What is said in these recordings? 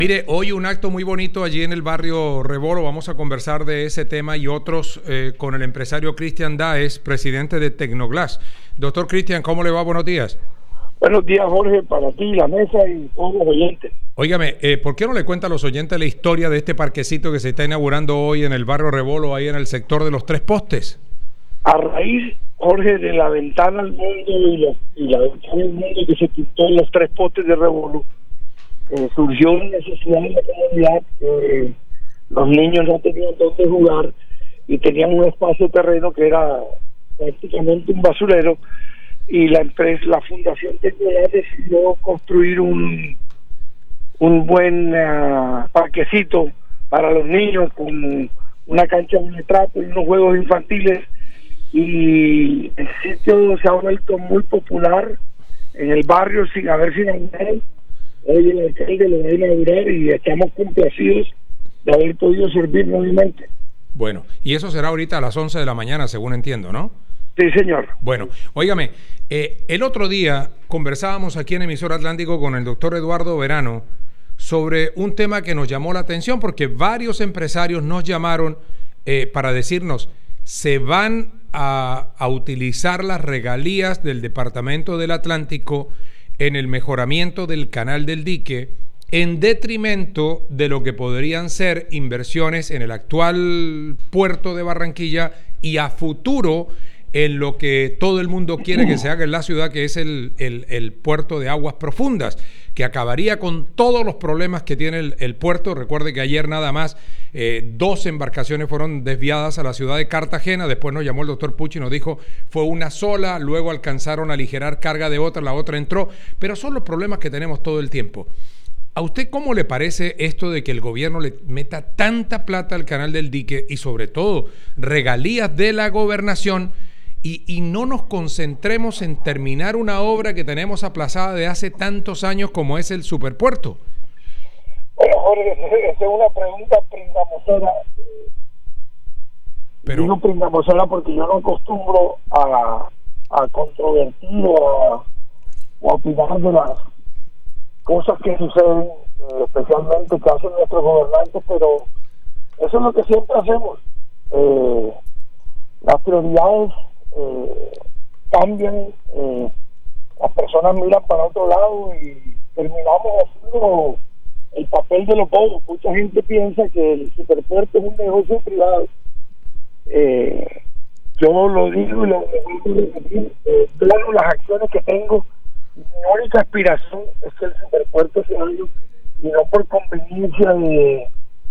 Mire, hoy un acto muy bonito allí en el barrio Rebolo. Vamos a conversar de ese tema y otros con el empresario Cristian Daes, presidente de Tecnoglass. Doctor Cristian, ¿cómo le va? Buenos días. Buenos días, Jorge, para ti, la mesa y todos los oyentes. Óigame, ¿por qué no le cuenta a los oyentes la historia de este parquecito que se está inaugurando hoy en el barrio Rebolo, ahí en el sector de los Tres Postes? A raíz, Jorge, de la ventana al mundo y la ventana al mundo que se pintó en los Tres Postes de Rebolo, surgió una necesidad en la comunidad que los niños no tenían dónde jugar y tenían un espacio terreno que era prácticamente un basurero, y la Fundación Tecnoglass decidió construir un buen parquecito para los niños con una cancha de trapo y unos juegos infantiles, y el sitio se ha vuelto muy popular en el barrio sin haber sido inaugurado. Hoy el alcalde lo va a inaugurar y estamos complacidos de haber podido servir nuevamente. Bueno, y eso será ahorita a las 11 de la mañana, según entiendo, ¿no? Sí, señor. Bueno, óigame, el otro día conversábamos aquí en Emisor Atlántico con el doctor Eduardo Verano sobre un tema que nos llamó la atención porque varios empresarios nos llamaron para decirnos, se van a utilizar las regalías del Departamento del Atlántico en el mejoramiento del canal del dique en detrimento de lo que podrían ser inversiones en el actual puerto de Barranquilla y a futuro en lo que todo el mundo quiere que se haga en la ciudad, que es el puerto de aguas profundas, que acabaría con todos los problemas que tiene el puerto. Recuerde que ayer nada más 2 embarcaciones fueron desviadas a la ciudad de Cartagena. Después nos llamó el doctor Pucci y nos dijo fue una sola, luego alcanzaron a aligerar carga de otra, la otra entró, pero son los problemas que tenemos todo el tiempo. ¿A usted cómo le parece esto de que el gobierno le meta tanta plata al canal del dique y sobre todo regalías de la gobernación y no nos concentremos en terminar una obra que tenemos aplazada de hace tantos años como es el superpuerto? Bueno, Jorge, esa es una pregunta pringamosera. Pero digo pringamosera porque yo no acostumbro a controvertir o a opinar de las cosas que suceden, especialmente que hacen nuestros gobernantes, pero eso es lo que siempre hacemos. Las prioridades cambian, las personas miran para otro lado y terminamos haciendo el papel de los bobos. Mucha gente piensa que el superpuerto es un negocio privado. Yo lo digo y lo vuelvo a repetir, claro, las acciones que tengo, mi única aspiración es que el superpuerto sea algo, y no por conveniencia de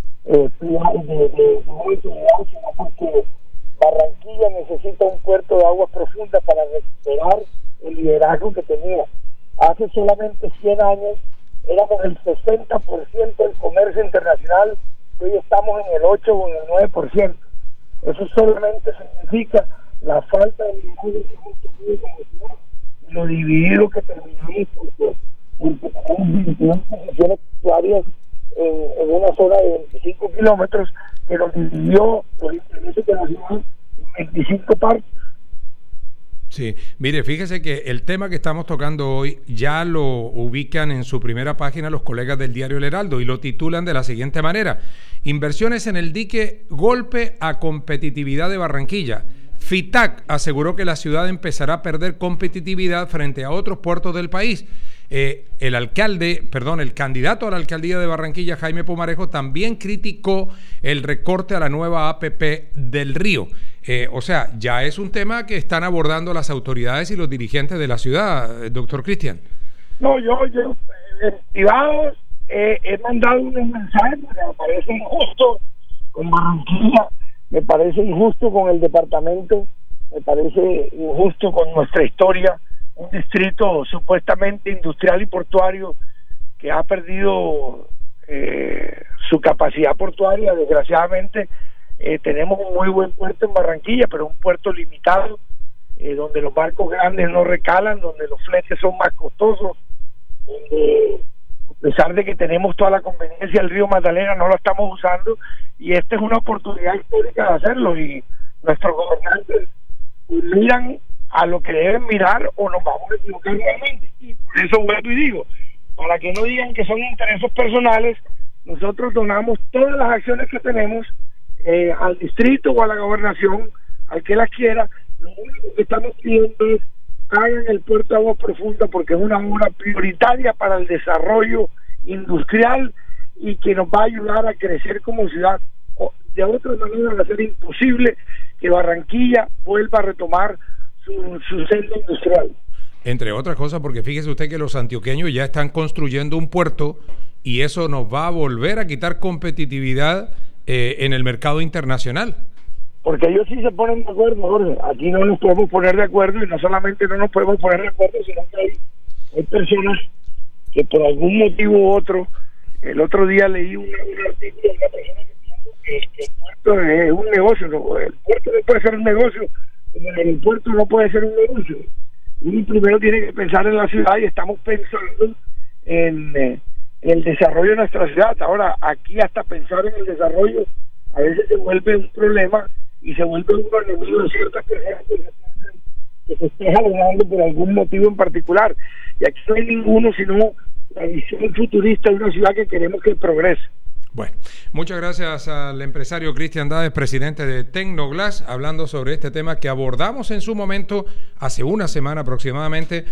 privado, sino porque Barranquilla necesita un puerto de aguas profundas para recuperar el liderazgo que tenía. Hace solamente 100 años éramos el 60% del comercio internacional, hoy estamos en el 8 o en el 9%. Eso solamente significa la falta de liderazgo que hemos tenido como ciudad y lo dividido que terminamos porque tenemos 21 posiciones diarias en una zona de 25 kilómetros que nos dividió los intereses de la ciudad en 25 partes. sí, mire, fíjese que el tema que estamos tocando hoy ya lo ubican en su primera página los colegas del diario El Heraldo y lo titulan de la siguiente manera: inversiones en el dique, golpe a competitividad de Barranquilla. FITAC aseguró que la ciudad empezará a perder competitividad frente a otros puertos del país. El candidato a la alcaldía de Barranquilla, Jaime Pumarejo, también criticó el recorte a la nueva APP del Río. O sea, ya es un tema que están abordando las autoridades y los dirigentes de la ciudad, doctor Cristian. No, yo privado he mandado unos mensajes porque me parece injusto con Barranquilla, me parece injusto con el departamento, me parece injusto con nuestra historia, un distrito supuestamente industrial y portuario que ha perdido su capacidad portuaria. Desgraciadamente tenemos un muy buen puerto en Barranquilla, pero un puerto limitado, donde los barcos grandes no recalan, donde los fletes son más costosos, donde a pesar de que tenemos toda la conveniencia del río Magdalena, no lo estamos usando, y esta es una oportunidad histórica de hacerlo, y nuestros gobernantes miran a lo que deben mirar o nos vamos a equivocar realmente. Y por eso vuelvo y digo, para que no digan que son intereses personales, nosotros donamos todas las acciones que tenemos al distrito o a la gobernación, al que las quiera. Lo único que estamos pidiendo es hagan el puerto de Agua Profunda porque es una obra prioritaria para el desarrollo industrial y que nos va a ayudar a crecer como ciudad. De otra manera va a ser imposible que Barranquilla vuelva a retomar su centro industrial. Entre otras cosas, porque fíjese usted que los antioqueños ya están construyendo un puerto y eso nos va a volver a quitar competitividad en el mercado internacional. Porque ellos sí se ponen de acuerdo, Jorge. Aquí no nos podemos poner de acuerdo y no solamente no nos podemos poner de acuerdo, sino que hay personas que por algún motivo u otro, el otro día leí un artículo de una persona que piensa que el puerto es un negocio. No, el puerto no puede ser un negocio, como el aeropuerto no puede ser un negocio. Uno primero tiene que pensar en la ciudad y estamos pensando en el desarrollo de nuestra ciudad. Ahora, aquí hasta pensar en el desarrollo a veces se vuelve un problema y se vuelve un enemigo de ciertas personas que se esté jalonando por algún motivo en particular. Y aquí no hay ninguno sino la visión futurista de una ciudad que queremos que progrese. Bueno, muchas gracias al empresario Cristian Dávez, presidente de Tecnoglass, hablando sobre este tema que abordamos en su momento hace una semana aproximadamente.